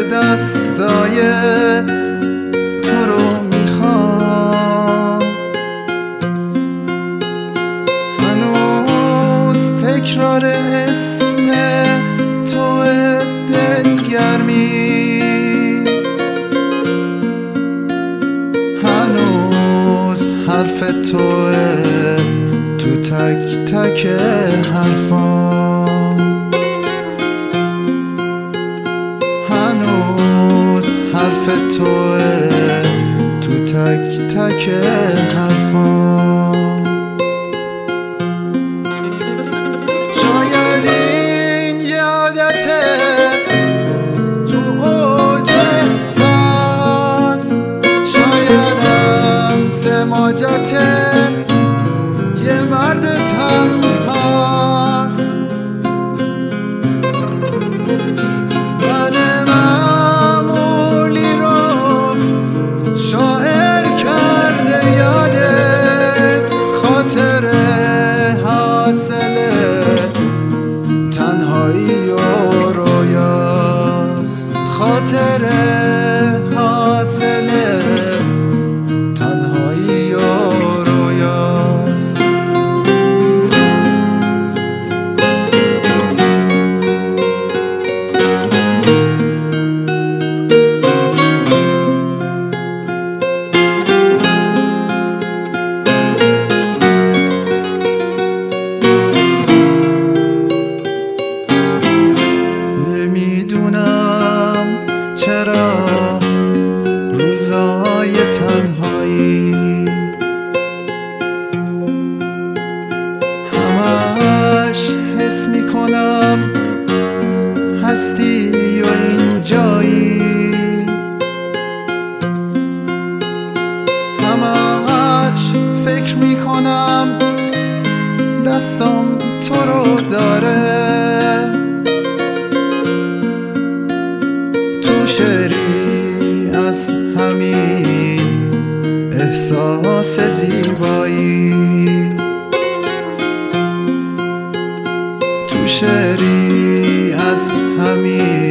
دستای تو رو میخوام. هنوز تکرار اسم تو دلگرمی، هنوز حرف توه تو تک تک حرفام، هنوز حرف توه تو تک تک حرفام. شاید این یادته تو اوج احساس، شایدم سماجته یه مرد تنهاست. من معمولی رو شاعر کرده یادت، خاطر حاصل تنهایی و رویاست، خاطر حاصل تنهایی و رویاست. نمیدونم چرا روزای تنهایی همش حس میکنم هستی و اینجایی، همش فکر میکنم دستم تو رو داره. تو شعری از همین احساس زیبایی، تو شعری از همین